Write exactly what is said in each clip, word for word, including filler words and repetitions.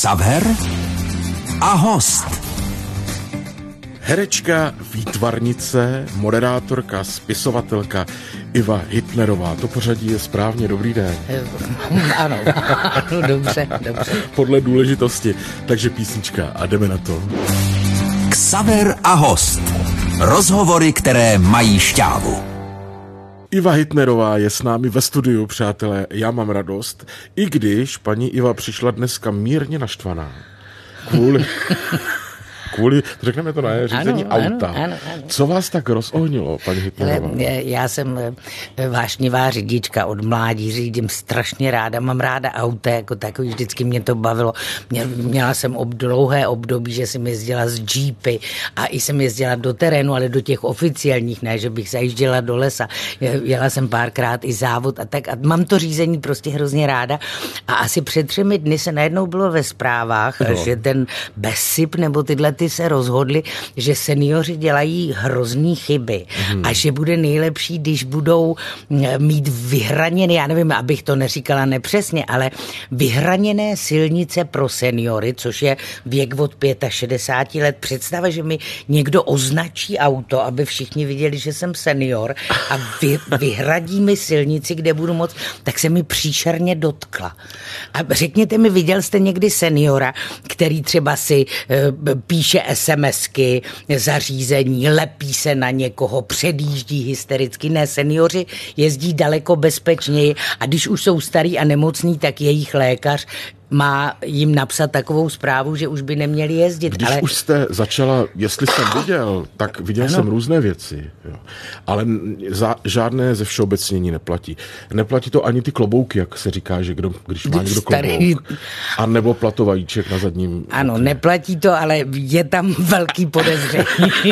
Xaver a host. Herečka, výtvarnice, moderátorka, spisovatelka Iva Hitnerová. To pořadí je správně, dobrý den. Ano, ano, dobře, dobře. Podle důležitosti. Takže písnička a jdeme na to. Xaver a host. Rozhovory, které mají šťávu. Iva Hitnerová je s námi ve studiu, přátelé. Já mám radost, i když paní Iva přišla dneska mírně naštvaná. Kvůli... Kvůli, řekneme to na řízení ano, auta. Ano, ano, ano. Co vás tak rozohnilo, paní Hitnerová? Já jsem vášnivá řidička od mládí, řídím strašně ráda, mám ráda auta, jako takový, vždycky mě to bavilo. Měla jsem ob, dlouhé období, že jsem jezdila z džípy a i jsem jezdila do terénu, ale do těch oficiálních, ne, že bych zajížděla do lesa. Jela jsem párkrát i závod a tak a mám to řízení prostě hrozně ráda. A asi před třemi dny se najednou bylo ve zprávách, no. že ten Besip nebo tyhle ty se rozhodli, že seniori dělají hrozný chyby hmm. a že bude nejlepší, když budou mít vyhraněné, já nevím, abych to neříkala nepřesně, ale vyhraněné silnice pro seniory, což je věk od šedesáti pěti let. Představa, že mi někdo označí auto, aby všichni viděli, že jsem senior a vy, vyhradí mi silnici, kde budu moc, tak se mi příšerně dotkla. A řekněte mi, viděl jste někdy seniora, který třeba si uh, píše SMSky, zařízení, lepí se na někoho, předjíždí hystericky. Ne, seniori jezdí daleko bezpečněji a když už jsou starí a nemocní, tak jejich lékař má jim napsat takovou zprávu, že už by neměli jezdit. Když ale... už jste začala, jestli jsem viděl, tak viděl ano. jsem různé věci. Jo. Ale za, žádné ze všeobecnění neplatí. Neplatí to ani ty klobouky, jak se říká, že kdo, když má někdo klobouk. A nebo platovajíček na zadním. Ano, okně. Neplatí to, ale je tam velký podezření.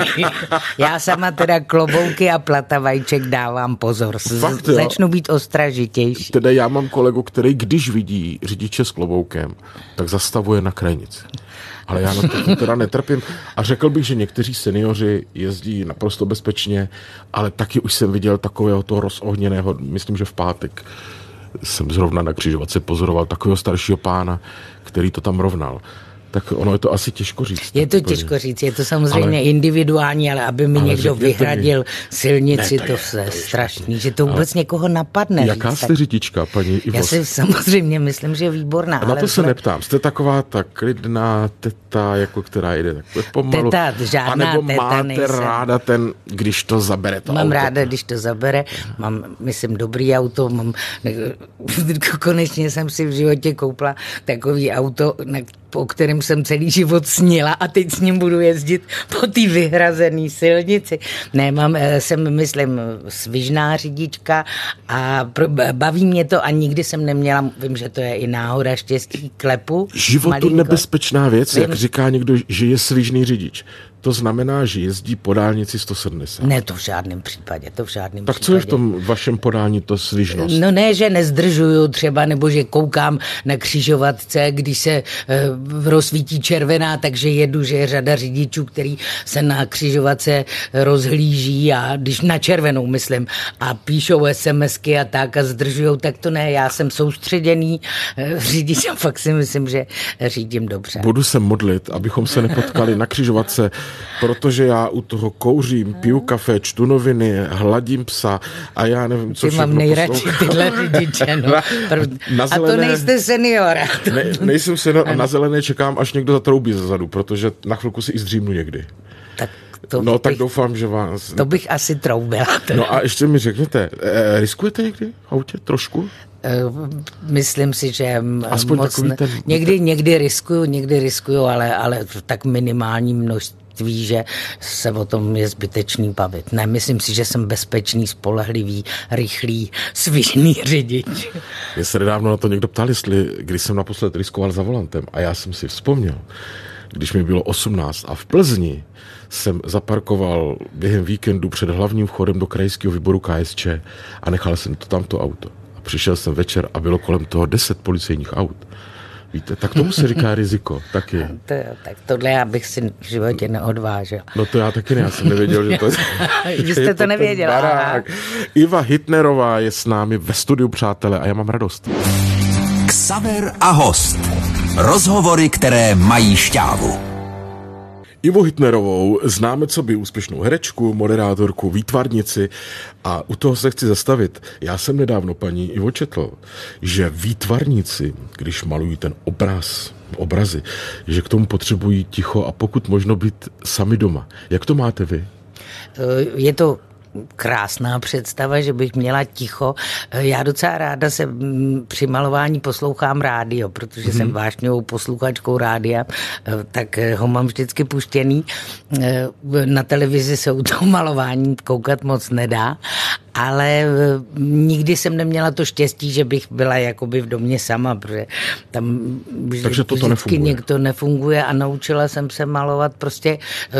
Já sama teda klobouky a platavajíček dávám pozor. Fakt, Začnu být ostražitější. Teda já mám kolegu, který když vidí řidiče s kloboukem, tak zastavuje na krajnici. Ale já na to teda netrpím. A řekl bych, že někteří seniori jezdí naprosto bezpečně, ale taky už jsem viděl takového toho rozohněného, myslím, že v pátek jsem zrovna na křižovatce pozoroval takového staršího pána, který to tam rovnal. Tak ono je to asi těžko říct. Je to těžko říct, je to samozřejmě ale, individuální, ale aby mi ale někdo vyhradil mi, silnici, ne, to, to je, je strašný, že to vůbec někoho napadne. Jaká říct, jste tak... řidička, paní Ivo? Já si samozřejmě myslím, že je výborná. A na ale to se vzhled... neptám. Jste taková ta klidná teta, jako která jde takhle pomalu. Teta, žádná anebo teta máte nejsem. ráda ten, když to zabere to Mám auto. ráda, když to zabere. Mám, myslím, dobrý auto. Mám, konečně jsem si v životě koupila takový auto, na o kterém jsem celý život snila a teď s ním budu jezdit po té vyhrazené silnici. Ne, mám, jsem, myslím, svižná řidička a baví mě to a nikdy jsem neměla, vím, že to je i náhoda, štěstí, klepu. Životu malinko. Nebezpečná věc, vím. Jak říká někdo, že je svižný řidič. To znamená, že jezdí po dálnici sto sedmdesát. Ne, to v žádném případě, to v žádném tak případě. Co je v tom vašem podání to svižnost? No ne, že nezdržuju třeba, nebo že koukám na křižovatce, když se e, rozsvítí červená, takže jedu, že je řada řidičů, který se na křižovatce rozhlíží a když na červenou, myslím, a píšou SMSky a tak a zdržujou, tak to ne, já jsem soustředěný e, řidič a fakt si myslím, že řídím dobře. Budu se modlit, abychom se nepotkali na křižovatce, protože já u toho kouřím, piju kafe, čtu noviny, hladím psa a já nevím, co Ty všechno mám nejradši poslouchám. tyhle řidiče, no. Na zelené, a to nejste seniora. Ne, nejsem senior a na zelené čekám, až někdo zatroubí zezadu, protože na chvilku si i zdřímnu někdy. Tak to no bych, tak doufám, že vás... To bych asi troubila. No a ještě mi řekněte, eh, riskujete někdy v autě trošku? Myslím si, že aspoň moc ne, ten... někdy, někdy riskuju, někdy riskuju, ale, ale v tak minimální množství, že se o tom je zbytečný bavit. Ne, myslím si, že jsem bezpečný, spolehlivý, rychlý, svižný řidič. Mě se nedávno na to někdo ptal, jestli když jsem naposled riskoval za volantem a já jsem si vzpomněl, když mi bylo osmnáct a v Plzni jsem zaparkoval během víkendu před hlavním vchodem do krajského výboru K S Č a nechal jsem to tamto auto. Přišel jsem večer a bylo kolem toho deset policejních aut. Víte, tak tomu se říká riziko, taky. To jo, tak tohle já bych si v životě neodvážil. No to já taky ne, já jsem nevěděl, že to je... Vy jste to nevěděla. Iva Hitnerová je s námi ve studiu, přátelé, a já mám radost. Xaver a host. Rozhovory, které mají šťávu. Ivu Hitnerovou známe coby úspěšnou herečku, moderátorku, výtvarnici a u toho se chci zastavit. Já jsem nedávno, paní Ivo, četl, že výtvarníci, když malují ten obraz, obrazy, že k tomu potřebují ticho a pokud možno být sami doma. Jak to máte vy? Je to krásná představa, že bych měla ticho. Já docela ráda se při malování poslouchám rádio, protože hmm. jsem vášnivou posluchačkou rádia, tak ho mám vždycky puštěný. Na televizi se u toho malování koukat moc nedá, ale nikdy jsem neměla to štěstí, že bych byla jakoby v domě sama, protože tam Takže toto vždycky někdo nefunguje a naučila jsem se malovat prostě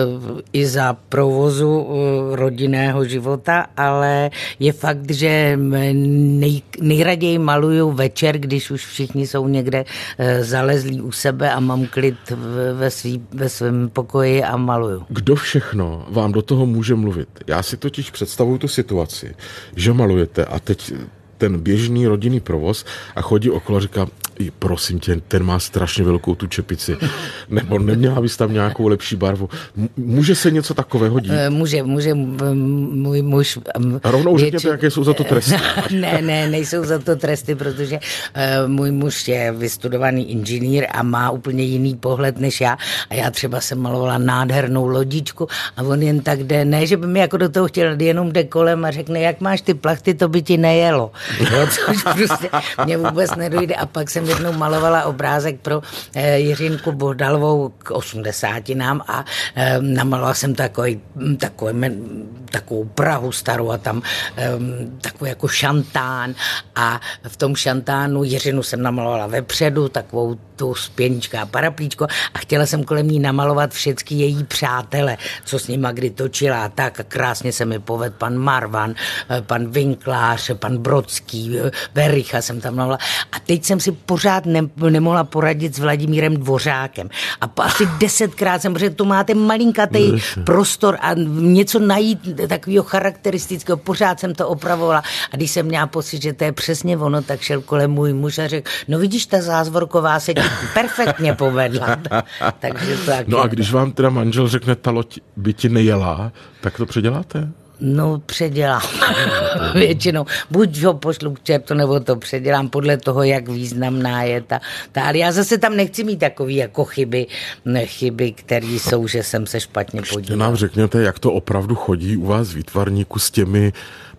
i za provozu rodinného života, ale je fakt, že nej, nejraději maluju večer, když už všichni jsou někde zalezlí u sebe a mám klid ve, svý, ve svém pokoji a maluju. Kdo všechno vám do toho může mluvit? Já si totiž představuju tu situaci, že malujete a teď ten běžný rodinný provoz a chodí okolo a říká, prosím tě, ten má strašně velkou tu čepici, nebo neměla bys tam nějakou lepší barvu. Může se něco takového dít? Může, může můj muž... A rovnou větši... řekněte, jaké jsou za to tresty. ne, ne, nejsou za to tresty, protože uh, můj muž je vystudovaný inženýr a má úplně jiný pohled než já a já třeba jsem malovala nádhernou lodičku a on jen tak jde, ne, že by mi jako do toho chtěl, jenom jde kolem a řekne, jak máš ty plachty, to by ti nejelo. Jo, což prostě mě vůbec nedojde a pak jsem jednou malovala obrázek pro eh, Jiřinku Bohdalovou k osmdesátinám a eh, namalovala jsem takový, takový, takovou Prahu starou a tam eh, takový jako šantán a v tom šantánu Jiřinu jsem namalovala vepředu, takovou tu spěnička a paraplíčko a chtěla jsem kolem ní namalovat všechny její přátele, co s nima kdy točila a tak a krásně se mi povedl pan Marvan, pan Vinklář, pan Brodský, Vericha jsem tam namalovala a teď jsem si pořád ne, nemohla poradit s Vladimírem Dvořákem a asi desetkrát jsem, protože tu máte malinkatý prostor a něco najít takového charakteristického, pořád jsem to opravovala a když jsem měla pocit, že to je přesně ono, tak šel kolem můj muž a řekl, no vidíš, ta Zázvorková se ti perfektně povedla. Takže tak. No a když vám teda manžel řekne, ta loď by ti nejela, tak to předěláte? No, předělám většinou. Buď ho pošlu k čertu, nebo to předělám podle toho, jak významná je ta, ta. Ale já zase tam nechci mít takový jako chyby, ne, chyby, které jsou, že jsem se špatně podíval. Ještě nám řekněte, jak to opravdu chodí u vás výtvarníku s těmi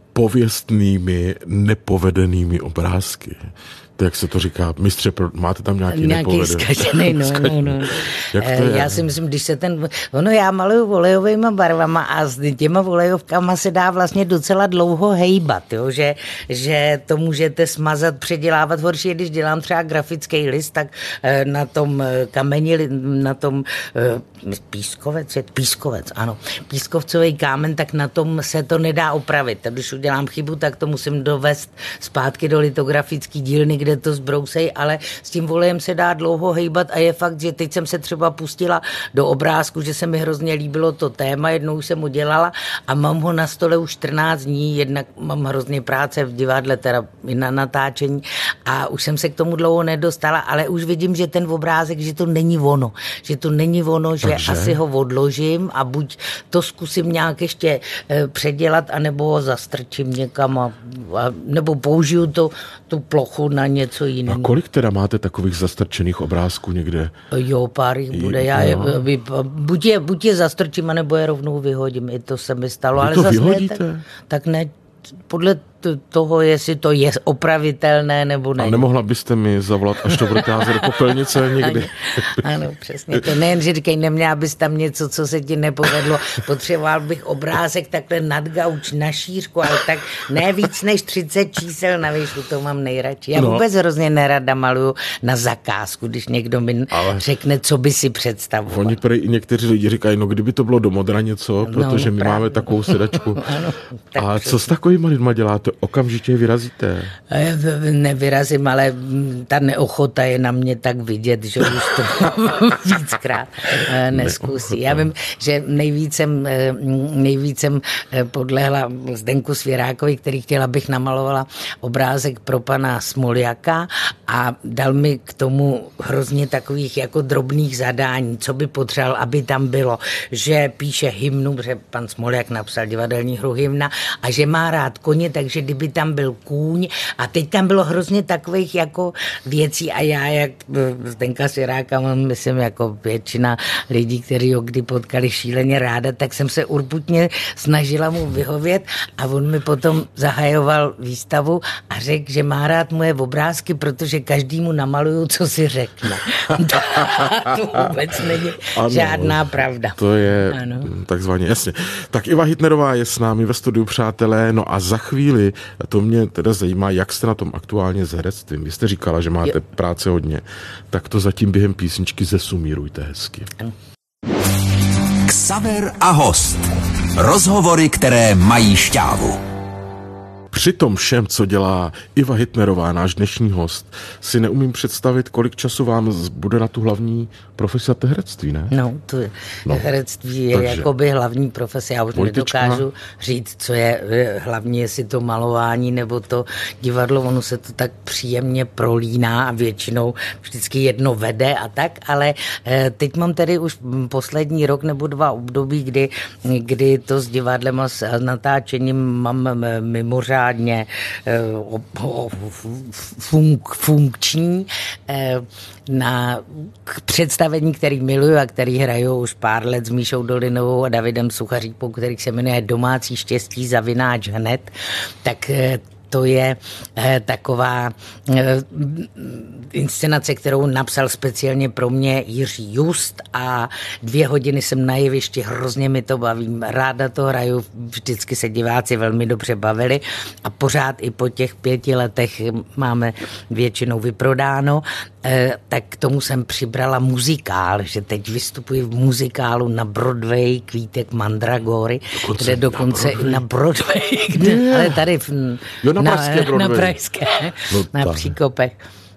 pověstnými, nepovedenými obrázky. To, jak se to říká, mistře, máte tam nějaký, nějaký nepovedený? Zkažený, no, no, no. Jak to je? Já si myslím, když se ten, ono já maluju olejovýma barvama a s těma olejovkama se dá vlastně docela dlouho hejbat, jo? Že, že to můžete smazat, předělávat. Horší je, když dělám třeba grafický list, tak na tom kameni, na tom pískovec, je pískovec, ano, pískovcový kámen, tak na tom se to nedá opravit. Když udělám chybu, tak to musím dovést zpátky do litografický dílny, kde to zbrousej, ale s tím olejem se dá dlouho hejbat a je fakt, že teď jsem se třeba pustila do obrázku, že se mi hrozně líbilo to téma, jednou jsem ho dělala a mám ho na stole už čtrnáct dní, jednak mám hrozně práce v divadle, teda i na natáčení a už jsem se k tomu dlouho nedostala, ale už vidím, že ten obrázek, že to není ono, že to není ono, že Takže? asi ho odložím a buď to zkusím nějak ještě e, předělat, anebo ho zastrčím někam a, a, nebo použiju to, tu plochu na něco jiného. A kolik teda máte takových zastrčených obrázků někde? Jo, pár jich bude. Já je, buď, je, buď je zastrčím, anebo je rovnou vyhodím. I to se mi stalo. Vy ale to zase vyhodíte? Ne, tak, tak ne, podle toho, jestli to je opravitelné nebo ne. A nemohla byste mi zavolat, až to budete házet do popelnice někdy? Ano, přesně. To nejen, že říkej, neměla bys tam něco, co se ti nepovedlo. Potřeboval bych obrázek takhle nad gauč, na šířku, ale tak ne víc než třicet čísel na výšku, to mám nejradši. Já no. vůbec hrozně nerada maluju na zakázku, když někdo mi ale řekne, co by si představoval. Oni prý i někteří lidi říkají, no kdyby to bylo do modra něco, protože no, my právě. máme takovou sedačku. Ano, tak a přesně. Co s takovýma lidma děláte? okamžitě vyrazíte. Nevyrazím, ale ta neochota je na mě tak vidět, že už to víckrát neskusí. Já vím, že nejvíc jsem, nejvíc jsem podlehla Zdenku Svěrákovi, který chtěla, abych namalovala obrázek pro pana Smoljaka a dal mi k tomu hrozně takových jako drobných zadání, co by potřeboval, aby tam bylo, že píše hymnu, protože pan Smoljak napsal divadelní hru Hymna a že má rád koně, takže kdyby tam byl kůň a teď tam bylo hrozně takových jako věcí a já, jak Zdenka Svěráka, mám, myslím, jako většina lidí, kteří ho kdy potkali šíleně ráda, tak jsem se urputně snažila mu vyhovět a on mi potom zahajoval výstavu a řekl, že má rád moje obrázky, protože každému namaluju, co si řekne. To vůbec není ano, žádná pravda. To je ano. Takzvaně, jasně. Tak Iva Hitnerová je s námi ve studiu, přátelé, no a za chvíli, to mě teda zajímá, jak jste na tom aktuálně s herectvím. Vy jste říkala, že máte jo. práce hodně, tak to zatím během písničky zesumírujte hezky. Ano. Xaver a host. Rozhovory, které mají šťávu. Při tom všem, co dělá Iva Hitnerová, náš dnešní host, si neumím představit, kolik času vám bude na tu hlavní profesi a to herectví, ne? No, to je, no. herectví je takže jakoby hlavní profese. Já už politička nedokážu říct, co je hlavní, jestli to malování nebo to divadlo. Ono se to tak příjemně prolíná a většinou vždycky jedno vede a tak, ale teď mám tedy už poslední rok nebo dva období, kdy, kdy to s divadlem a s natáčením mám mimořádně funk, funkční na představení, který miluju a který hraju už pár let s Míšou Dolinovou a Davidem Suchařípou, který se jmenuje Domácí štěstí zavináč hned, tak to je eh, taková eh, inscenace, kterou napsal speciálně pro mě Jiří Just a dvě hodiny jsem na jevišti, hrozně mi to baví, ráda to hraju, vždycky se diváci velmi dobře bavili a pořád i po těch pěti letech máme většinou vyprodáno, eh, tak k tomu jsem přibrala muzikál, že teď vystupuji v muzikálu na Broadway Kvítek Mandragory, dokonce kde dokonce na i na Broadway, kde, yeah. ale tady v, jo, na, na, na Pražské, no, na Příkopech.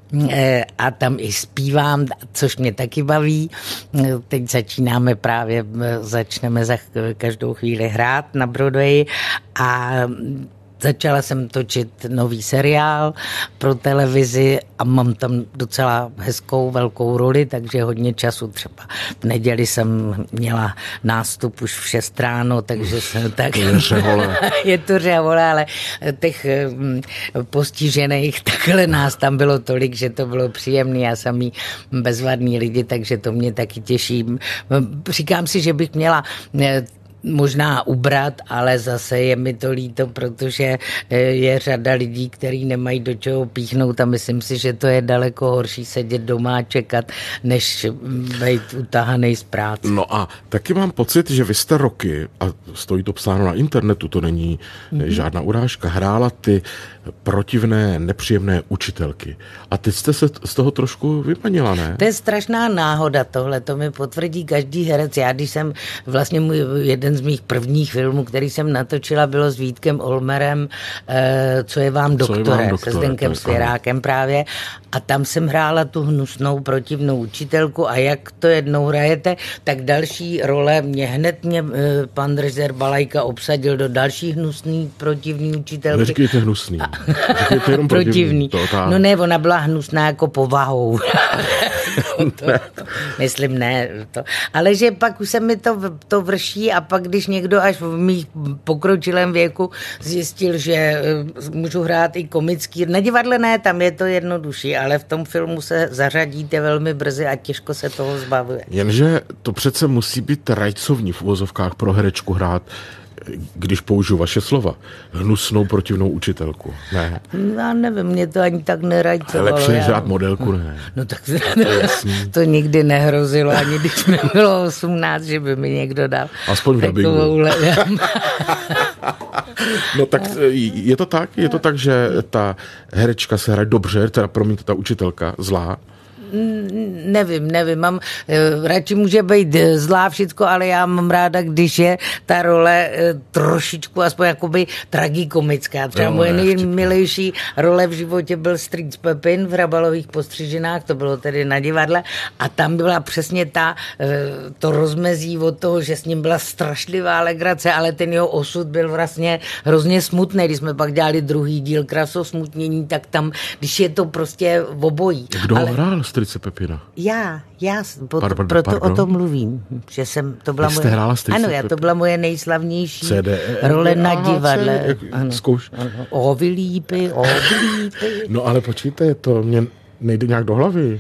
A tam i zpívám, což mě taky baví. Teď začínáme právě, začneme za každou chvíli hrát na Broadway a začala jsem točit nový seriál pro televizi a mám tam docela hezkou velkou roli, takže hodně času třeba. V neděli jsem měla nástup už v šest ráno, takže jsem tak... To je řehole. Je to řehole, ale těch postižených takhle nás tam bylo tolik, že to bylo příjemný a samý bezvadný lidi, takže to mě taky těší. Říkám si, že bych měla možná ubrat, ale zase je mi to líto, protože je řada lidí, kteří nemají do čeho píchnout a myslím si, že to je daleko horší sedět doma a čekat, než být utahanej z práce. No a taky mám pocit, že vy jste roky, a stojí to psáno na internetu, to není mm-hmm. žádná urážka, hrála ty protivné, nepříjemné učitelky. A teď jste se z toho trošku vymanila, ne? To je strašná náhoda tohle, to mi potvrdí každý herec. Já, když jsem vlastně můj, jeden z mých prvních filmů, který jsem natočila, bylo s Vítkem Olmerem, eh, Co je vám doktore, je vám doktore se Zdenkem Svěrákem právě. A tam jsem hrála tu hnusnou protivnou učitelku a jak to jednou hrajete, tak další role mě hned mě eh, pan režisér Balajka obsadil do další hnusný protivní učitelky. Neříkejte hnusný. Říkejte jenom protivný. To, ta... No ne, ona byla hnusná jako povahou. to, to, to, myslím, ne. To. Ale že pak už se mi to, to vrší a pak, když někdo až v mých pokročilém věku zjistil, že můžu hrát i komický, na divadle ne, tam je to jednodušší, ale v tom filmu se zařadíte velmi brzy a těžko se toho zbavuje. Jenže to přece musí být rajcovní v uvozovkách pro herečku hrát, když použiju vaše slova, hnusnou protivnou učitelku. Ne. Já nevím, mě to ani tak nerajcovalo. Lepší než hrát modelku, ne. No tak to, to nikdy nehrozilo, ani když mi bylo osmnáct, že by mi někdo dal. Aspoň v dabingu. No tak je to tak, je to tak, že ta herečka se hraje dobře, teda promiňte, ta učitelka zlá. Nevím, nevím, mám, radši může být zlá všecko, ale já mám ráda, když je ta role trošičku aspoň jakoby tragikomická. Třeba moje nejmilejší role v životě byl Strýc Pepin v Hrabalových postřiženách, to bylo tedy na divadle a tam byla přesně ta, to rozmezí od toho, že s ním byla strašlivá legrace, ale ten jeho osud byl vlastně hrozně smutný. Když jsme pak dělali druhý díl Krasosmutnění, tak tam, když je to prostě obojí. Kdo ale... hrál Strýce Pepina? Já, já, po, pardon, proto pardon. o tom mluvím, že jsem, to byla jste moje, hrála Strýce ano, já, to byla moje nejslavnější C D E, role na A H C, divadle. jak, Ano, zkouš. ano. O vylípy, o vylípy. No ale počkejte, to mě nejde nějak do hlavy.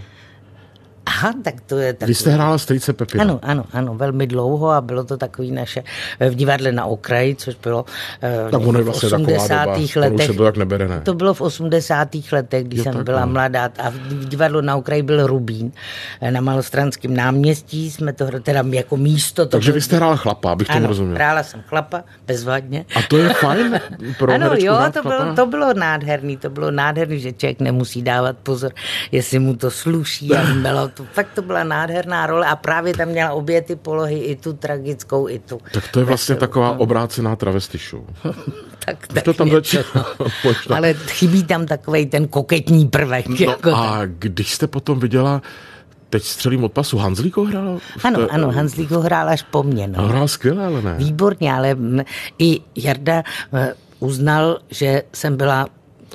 Aha, tak to je tak. Vy jste hrála Strýce Pepina. Ano, ano, ano, velmi dlouho a bylo to takový naše v divadle na okraji, což bylo tak ono je v vlastně osmdesátých taková doba, letech. se to tak nebere, ne? To bylo v osmdesátých letech, když Jo, jsem tak, byla no. mladá a v divadlu na okraji byl Rubín. Na Malostranském náměstí jsme to hra- teda jako místo. To Takže byl... vy jste hrála chlapa, abych tomu Ano, rozuměl. hrála jsem chlapa, bezvadně. A to je fajn pro Ano, herečku jo, hrát to chlapa? bylo, to bylo nádherný, to bylo nádherný, že člověk nemusí dávat pozor, jestli mu to sluší a bylo to, fakt to byla nádherná role a právě tam měla obě ty polohy, i tu tragickou, i tu. Tak to je vlastně veselou. taková obrácená travesty show. tak, Už tak to tam něco. začíná. Možná. Ale chybí tam takovej ten koketní prvek. No jako a tak. když jste potom viděla, teď střelím od pasu, Hanzlíko hrál? Ano, té... ano, Hanzlík ho hrál až po mně. No. A hrál skvěle, ale ne? Výborně, ale m, i Jarda uh, uznal, že jsem byla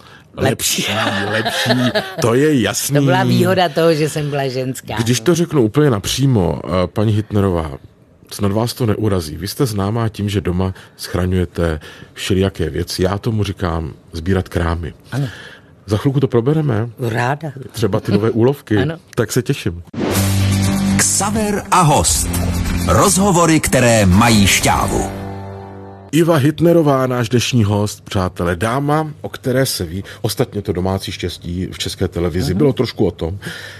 lepší. Lepší, to je jasný. To byla výhoda toho, že jsem byla ženská. Když to řeknu úplně napřímo, paní Hittnerová, snad vás to neurazí. Vy jste známá tím, že doma schraňujete všelijaké věci. Já tomu říkám sbírat krámy. Ano. Za chvilku to probereme. Ráda. Třeba ty nové úlovky. Ano. Tak se těším. Xaver a host. Rozhovory, které mají šťávu. Iva Hittnerová, náš dnešní host, přátelé, dáma, o které se ví, ostatně to domácí štěstí v České televizi, uh-huh. bylo trošku o tom,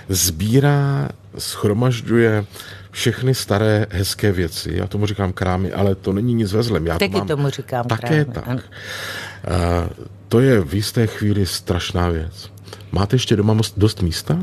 sbírá, schromažďuje všechny staré hezké věci. Já tomu říkám krámy, ale to není nic ve zlém. Já Taky to mám tomu říkám také krámy. tak. Ano. A to je v jisté chvíli strašná věc. Máte ještě doma dost místa?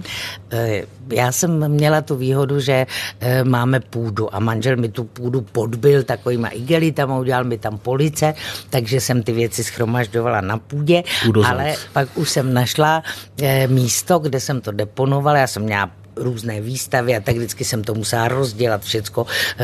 Já jsem měla tu výhodu, že máme půdu a manžel mi tu půdu podbil takovýma igelitama, udělal mi tam police, takže jsem ty věci schromažďovala na půdě, Půdozec. Ale pak už jsem našla místo, kde jsem to deponovala, já jsem měla různé výstavy a tak vždycky jsem to musela rozdělat všecko,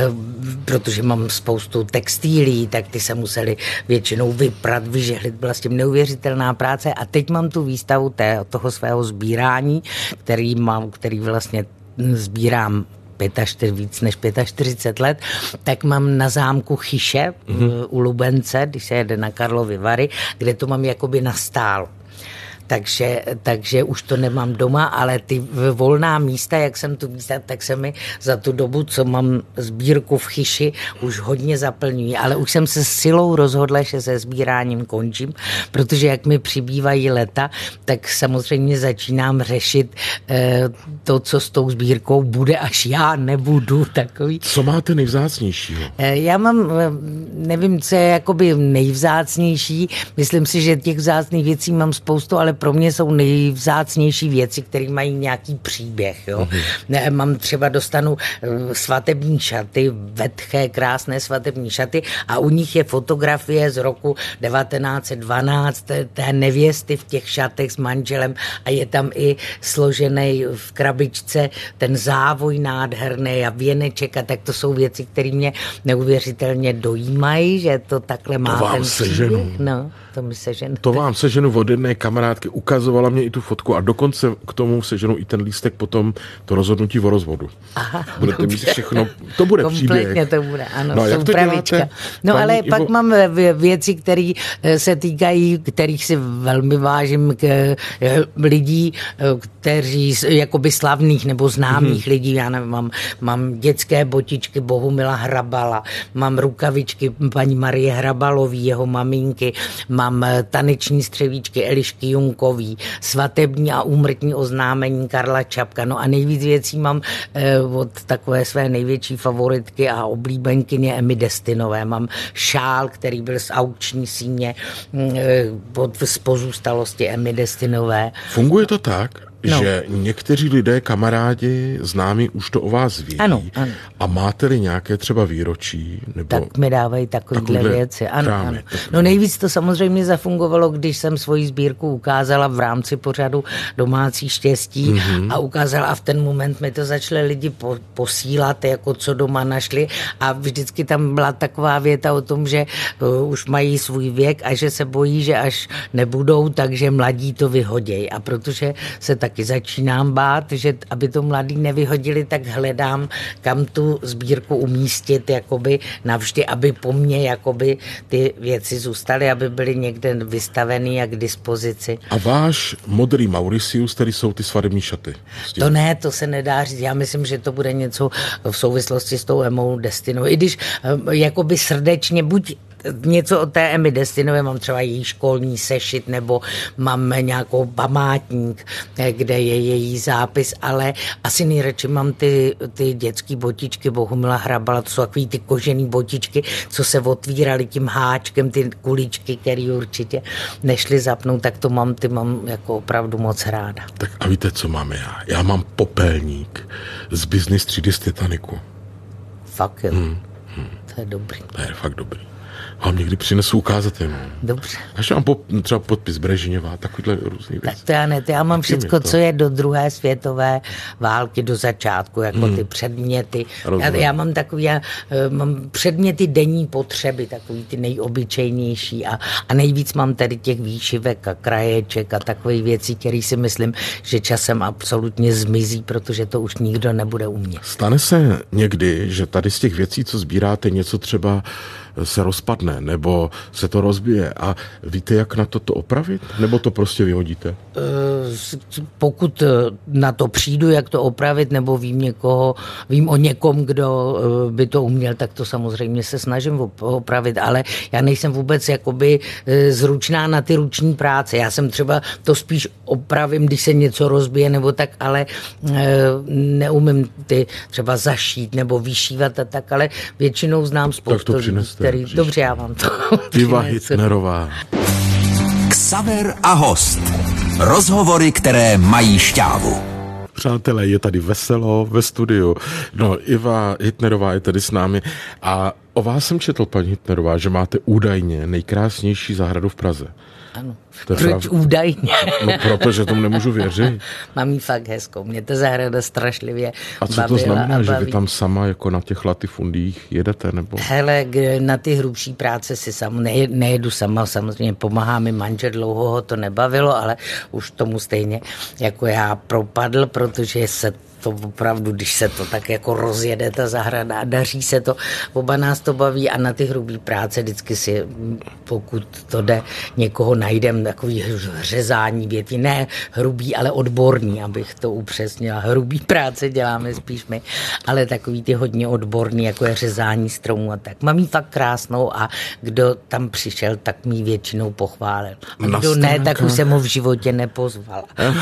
protože mám spoustu textilí, tak ty se museli většinou vyprat, vyžehlit, byla s tím neuvěřitelná práce a teď mám tu výstavu té, toho svého sbírání, který mám, který vlastně sbírám čtyřicet, víc než čtyřicet pět let, tak mám na zámku Chyše mm-hmm. u Lubence, když se jede na Karlovy Vary, kde to mám jakoby nastálo. Takže, takže už to nemám doma, ale ty volná místa, jak jsem tu místa, tak se mi za tu dobu, co mám sbírku v Chyši, už hodně zaplňují, ale už jsem se s silou rozhodla, že se sbíráním končím, protože jak mi přibývají leta, tak samozřejmě začínám řešit eh, to, co s tou sbírkou bude, až já nebudu takový. Co máte nejvzácnějšího? Eh, já mám, nevím, co je jakoby nejvzácnější, myslím si, že těch vzácných věcí mám spoustu, ale pro mě jsou nejvzácnější věci, které mají nějaký příběh. Jo? Mm-hmm. Mám třeba, dostanu svatební šaty, vetché, krásné svatební šaty a u nich je fotografie z roku devatenáct set dvanáct té nevěsty v těch šatech s manželem a je tam i složený v krabičce ten závoj nádherný a věneček a tak to jsou věci, které mě neuvěřitelně dojímají, že to takhle má to vám ten seženu. příběh. No, to mi seženu. To vám seženu od jedné kamarádky, ukazovala mě i tu fotku a dokonce k tomu seženu i ten lístek potom to rozhodnutí o rozvodu. Aha, budete dobře. mít všechno, to bude kompletně příběh. to bude, ano, No, jsou jak to pravička. děláte, No paní ale Ivo? pak mám věci, které se týkají, kterých si velmi vážím, k lidí, kteří, jakoby slavných nebo známých mm-hmm. lidí, já nevím, mám, mám dětské botičky Bohumila Hrabala, mám rukavičky paní Marie Hrabalový, jeho maminky, mám taneční střevíčky Elišky Junkový, svatební a úmrtní oznámení Karla Čapka. No a nejvíc věcí mám eh, od takové své největší favoritky a oblíbenkyně Emmy Destinové. Mám šál, který byl z aukční síně eh, od, z pozůstalosti Emmy Destinové. Funguje to tak, No. že někteří lidé, kamarádi, známí, už to o vás ví. Ano, ano. A máte-li nějaké třeba výročí? Nebo tak mi dávají takovýhle věci. Ano, krámy, ano. tak... No nejvíc to samozřejmě zafungovalo, když jsem svoji sbírku ukázala v rámci pořadu Domácí štěstí mm-hmm. a ukázala a v ten moment mi to začali lidi po, posílat, jako co doma našli a vždycky tam byla taková věta o tom, že uh, už mají svůj věk a že se bojí, že až nebudou, takže mladí to vyhodějí. A protože se taky začínám bát, že aby to mladí nevyhodili, tak hledám, kam tu sbírku umístit jakoby navždy, aby po mně jakoby ty věci zůstaly, aby byly někde vystavený a k dispozici. A váš modrý Mauritius, tady jsou ty svadební šaty? To ne, to se nedá říct. Já myslím, že to bude něco v souvislosti s tou Emou Destinou. I když jakoby srdečně buď něco od té Emy Destinové, mám třeba její školní sešit, nebo mám nějakou památník, kde je její zápis, ale asi nejradši mám ty, ty dětský botičky Bohumila Hrabala, to jsou takový ty kožený botičky, co se otvíraly tím háčkem, ty kuličky, které určitě nešly zapnout, tak to mám, ty mám jako opravdu moc ráda. Tak a víte, co mám já? Já mám popelník z Business třídy z Titaniku. Fakt jo. Hmm, hmm. To je dobrý. To je fakt dobrý. Vám někdy přinesu ukázat jenom. Dobře. Až mám po, třeba podpis Brežiněva, takovýhle různý věc. Tak to já ne, to já mám všecko, co je do druhé světové války, do začátku, jako hmm. ty předměty. Já, já mám takový, já mám předměty denní potřeby, takový ty nejobyčejnější a, a nejvíc mám tady těch výšivek a kraječek a takových věcí, které si myslím, že časem absolutně zmizí, protože to už nikdo nebude umět. Stane se někdy, že tady z těch věcí, co sbíráte, něco třeba se rozpadne, nebo se to rozbije a víte, jak na to to opravit? Nebo to prostě vyhodíte? Pokud na to přijdu, jak to opravit, nebo vím někoho, vím o někom, kdo by to uměl, tak to samozřejmě se snažím opravit, ale já nejsem vůbec jakoby zručná na ty ruční práce. Já jsem třeba to spíš opravím, když se něco rozbije, nebo tak, ale neumím ty třeba zašít nebo vyšívat a tak, ale většinou znám spoustu lidí, který... Dobře, já vám to Iva Hitnerová. Xaver a host. Rozhovory, které mají šťávu. Přátelé, je tady veselo ve studiu. No, Iva Hitnerová je tady s námi a o vás jsem četl, paní Hitnerová, že máte údajně nejkrásnější zahradu v Praze. Ano. Proč údajně? No, protože tomu nemůžu věřit. Mám jí fakt hezkou. Mě ta zahrada strašlivě A co to znamená, že vy tam sama jako na těch latifundích jedete? Nebo? Hele, na ty hrubší práce si sam nejedu sama, samozřejmě pomáhá mi manžel, dlouho ho to nebavilo, ale už tomu stejně jako já propadl, protože se to opravdu, když se to tak jako rozjede ta zahrada a daří se to, oba nás to baví a na ty hrubý práce vždycky si, pokud to jde, někoho najdem, takový řezání větví, ne hrubý, ale odborný, abych to upřesnila. Hrubý práce děláme spíš my, ale takový ty hodně odborný, jako je řezání stromů a tak. Mám jí fakt krásnou a kdo tam přišel, tak mi většinou pochválil. A kdo stránkách... ne, tak už jsem ho v životě nepozval.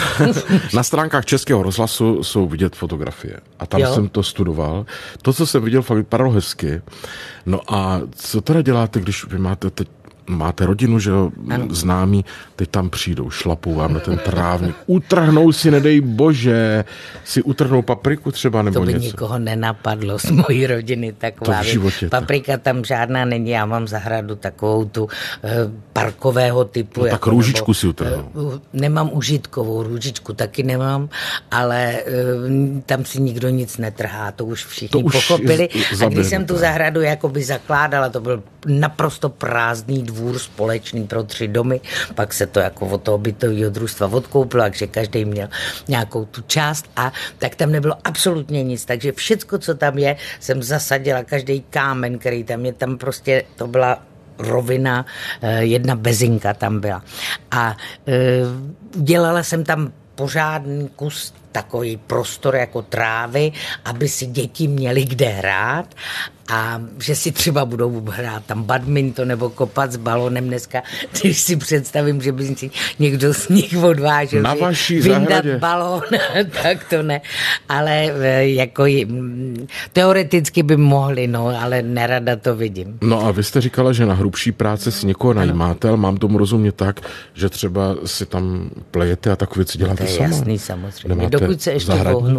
Na stránkách Českého rozhlasu jsou vidět fotografie. A tam jo. jsem to studoval. To, co jsem viděl, fakt vypadalo hezky. No a co teda děláte, když vy máte teď máte rodinu, že jo, známí, teď tam přijdou, šlapou vám na ten trávník, utrhnou si, nedej bože, si utrhnou papriku třeba nebo něco. To by něco. Nikoho nenapadlo z mojí rodiny taková. To v životě. Paprika tam žádná není, já mám zahradu takovou tu eh, parkového typu. No, jako, tak růžičku nebo, si utrhnou. Eh, nemám užitkovou, růžičku taky nemám, ale eh, tam si nikdo nic netrhá, to už všichni to už pochopili. A když jsem tu zahradu jakoby zakládala, to byl naprosto prázdný dvůr společný pro tři domy, pak se to jako od toho bytového družstva odkoupilo, takže každý měl nějakou tu část a tak tam nebylo absolutně nic, takže všecko, co tam je, jsem zasadila, každý kámen, který tam je, tam prostě to byla rovina, jedna bezinka tam byla. A dělala jsem tam pořádný kus takový prostor jako trávy, aby si děti měly kde hrát a že si třeba budou hrát tam badminton nebo kopat s balonem dneska, když si představím, že by si někdo z nich odvážil na vaší vyndat zahradě balón, tak to ne, ale jako teoreticky by mohli, no, ale nerada to vidím. No a vy jste říkala, že na hrubší práce si někoho najímáte, ale mám tomu rozumět tak, že třeba si tam plejete a takové věci děláte sama. To je sama. Jasný, samozřejmě. Nemáte dokud se ještě vohnu.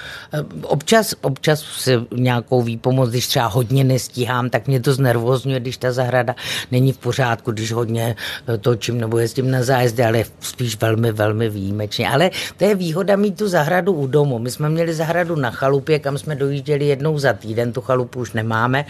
Občas, občas se nějakou výpomoc, když třeba hodně nestíhám, tak mě to znervozňuje, když ta zahrada není v pořádku, když hodně točím nebo jezdím na zájezdy, ale spíš velmi, velmi výjimečně. Ale to je výhoda mít tu zahradu u domu. My jsme měli zahradu na chalupě, kam jsme dojížděli jednou za týden, tu chalupu už nemáme.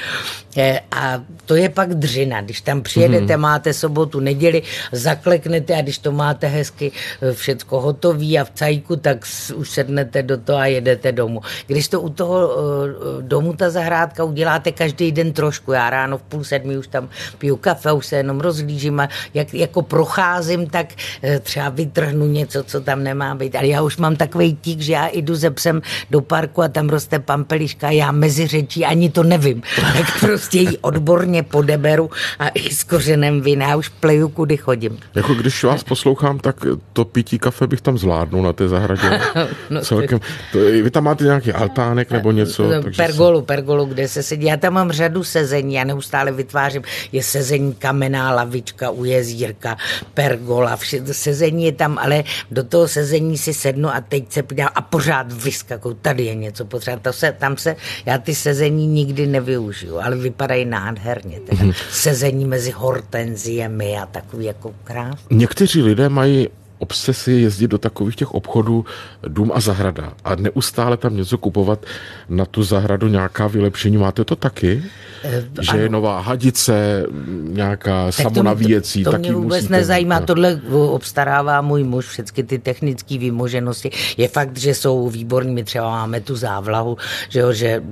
A to je pak dřina. Když tam přijedete, mm-hmm. máte sobotu, neděli, zakleknete a když to máte hezky všecko hotový a v cajku, tak už sednete do toho a jedete domů. Když to u toho domu ta zahrádka uděláte každý den trošku, já ráno v půl sedmi už tam piju kafe, už se jenom rozhlížím a jak, jako procházím, tak třeba vytrhnu něco, co tam nemá být. Ale já už mám takovej tík, že já jdu ze psem do parku a tam roste pampeliška a já mezi řečí ani to nevím. Tak prostě ji odborně podeberu a i s kořenem vina. Já už pleju, kudy chodím. Jako když vás poslouchám, tak to pití kafe bych tam zvládnul na té zahradě. no, Celkem. To, vy tam máte nějaký altánek nebo něco? Pergolu, se... pergolu, kde se sedí. Já tam mám řadu sezení, já neustále vytvářím. Je sezení kamenná lavička u jezírka, pergola, vše, sezení je tam, ale do toho sezení si sednu a teď se podívám a pořád vyskakuju. Tady je něco potřeba. To se, tam se, já ty sezení nikdy nevyužiju, ale vypadají nádherně. Teda. Mm-hmm. Sezení mezi hortenziemi a takový jako krásný. Někteří lidé mají obsesy jezdit do takových těch obchodů dům a zahrada a neustále tam něco kupovat na tu zahradu, nějaká vylepšení. Máte to taky? E, že ano. Je nová hadice, nějaká tak samonavíjecí. To, to mě vůbec nezajímá. Mít. Tohle obstarává můj muž, všechny ty technické výmoženosti. Je fakt, že jsou výborní. My třeba máme tu závlahu, že, jo, že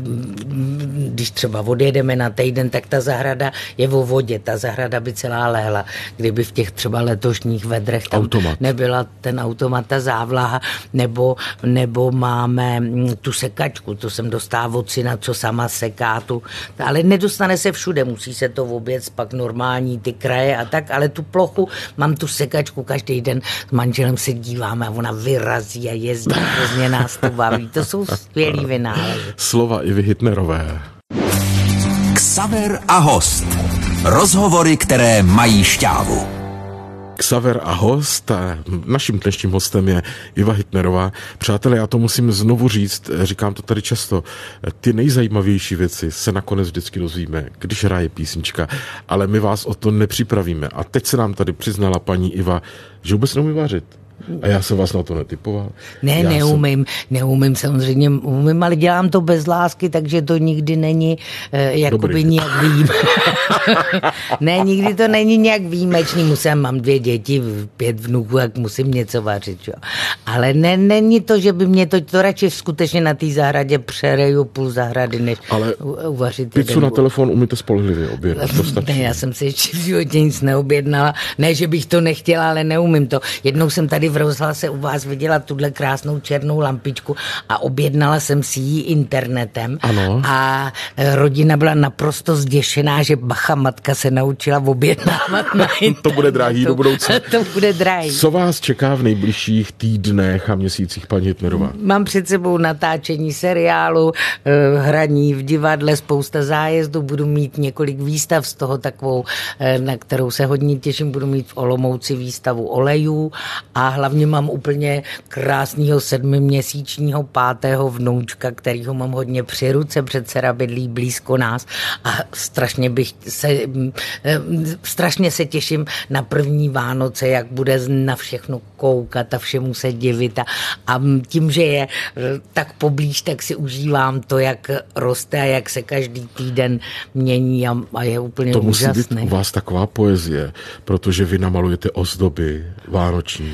když třeba odjedeme na týden, tak ta zahrada je o vodě. Ta zahrada by celá léhla. Kdyby v těch třeba letošních vedrech tam Automat. Nebyla ten automat, ta závlaha, nebo, nebo máme tu sekačku, to jsem dostala od syna, co sama seká tu, ale nedostane se všude, musí se to oběc, pak normální ty kraje a tak, ale tu plochu, mám tu sekačku, každý den s manželem se díváme a ona vyrazí a jezdí, hrozně nás to baví, to jsou skvělý vynálezy. Slova Ivy Hitnerové. Xaver a host. Rozhovory, které mají šťávu. Xaver a host. Naším dnešním hostem je Iva Hitnerová. Přátelé, já to musím znovu říct, říkám to tady často, ty nejzajímavější věci se nakonec vždycky dozvíme, když hraje písnička, ale my vás o to nepřipravíme. A teď se nám tady přiznala paní Iva, že vůbec neumí vařit. A já jsem vás na to netypoval. Ne, já neumím, jsem... neumím samozřejmě, umím, ale dělám to bez lásky, takže to nikdy není eh, jakoby nějak výjimečný. Ne, nikdy to není nějak výjimečný, musím, mám dvě děti, pět vnuků, jak musím něco vařit, jo. Ale ne, není to, že by mě to, to radši skutečně na té zahradě přereju půl zahrady, než ale uvařit. Pizzu na telefon umíte spolehlivě objednat, to stačí. Ne, já jsem si ještě v životě nic neobjednala, ne, že bych to nechtěla, ale neumím to. Jednou jsem tady v rozhlase u vás viděla tuhle krásnou černou lampičku a objednala jsem si ji internetem. Ano. A rodina byla naprosto zděšená, že bacha matka se naučila objednávat na internetu. To bude drahý do budoucna. To bude drahý. Co vás čeká v nejbližších týdnech a měsících, paní Hitnerová? Mám před sebou natáčení seriálu, hraní v divadle, spousta zájezdů, budu mít několik výstav, z toho takovou, na kterou se hodně těším, budu mít v Olomouci výstavu olejů a hlavně mám úplně krásného sedmiměsíčního pátého vnoučka, kterýho mám hodně při ruce, předseda bydlí blízko nás a strašně bych se, strašně se těším na první Vánoce, jak bude na všechno koukat a všemu se divit a, a tím, že je tak poblíž, tak si užívám to, jak roste a jak se každý týden mění a, a je úplně to úžasný. To musí být u vás taková poezie, protože vy namalujete ozdoby vánoční.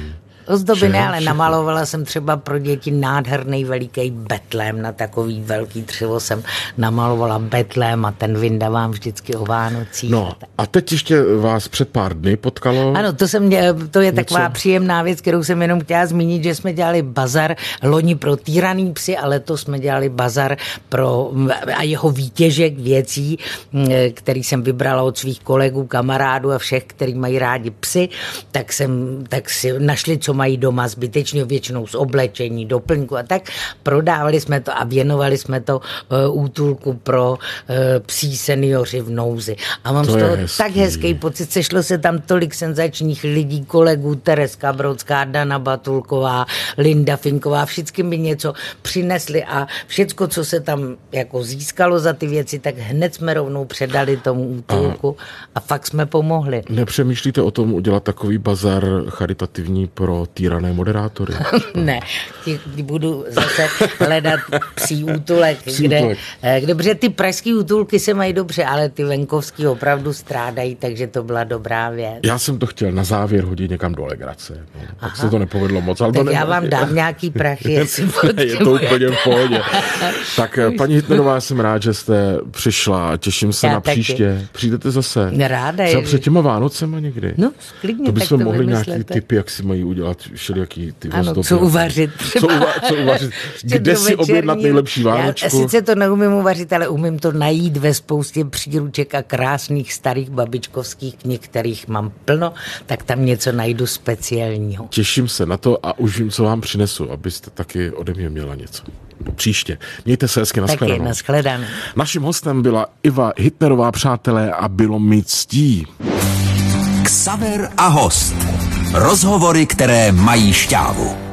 Ozdoby Všeho, ne, ale všechno. namalovala jsem třeba pro děti nádherný veliký betlém, na takový velký dřevo jsem namalovala betlém a ten vyndavám vždycky o Vánocích. No a teď ještě vás před pár dny potkalo. Ano, to, jsem, to je něco? taková příjemná věc, kterou jsem jenom chtěla zmínit, že jsme dělali bazar loni pro týraný psy, ale letos jsme dělali bazar pro a jeho výtěžek věcí, který jsem vybrala od svých kolegů, kamarádů a všech, kteří mají rádi psy, tak jsem tak si našli, co mají doma zbytečně, většinou z oblečení, doplňku a tak. Prodávali jsme to a věnovali jsme to uh, útulku pro uh, psí seniori v nouzi. A mám To z toho hezký. tak hezký pocit, sešlo se tam tolik senzačních lidí, kolegů, Tereska Brodská, Dana Batulková, Linda Finková, všichni mi něco přinesli a všecko, co se tam jako získalo za ty věci, tak hned jsme rovnou předali tomu útulku a, a fakt jsme pomohli. Nepřemýšlíte o tom udělat takový bazar charitativní pro týrané moderátory? Ne, ti, ti budu zase hledat psí útulek, Psí kde, útulek. kde, protože ty pražský útulky se mají dobře, ale ty venkovský opravdu strádají, takže to byla dobrá věc. Já jsem to chtěl na závěr hodit někam do legrace. No, tak se to nepovedlo moc. Ale Tak to já nevadí. vám dám nějaký prachy, jestli Je to úplně v pohodě. Tak paní Hittnerová, jsem rád, že jste přišla. Těším se Já na taky. příště. Přijdete zase. Ráda. Třeba před těma Vánocema někdy. No, klidně, To tak bychom to mohli vymyslete. nějaký tipy, jak si mají udělat všelijaký ty Ano, ozdoby. co uvařit. Co, uva, co uvařit. Kde si objednat nejlepší vánočku? Já sice to neumím uvařit, ale umím to najít ve spoustě příruček a krásných starých babičkovských knih, kterých mám plno, tak tam něco najdu speciálního. Těším se na to a už vím, co vám přinesu, abyste taky ode mě měla něco. Příště. Mějte se hezky, Taky, nashledanou. nashledanou. Naším hostem byla Iva Hittnerová, přátelé, a bylo mi ctí. Xaver a host. Rozhovory, které mají šťávu.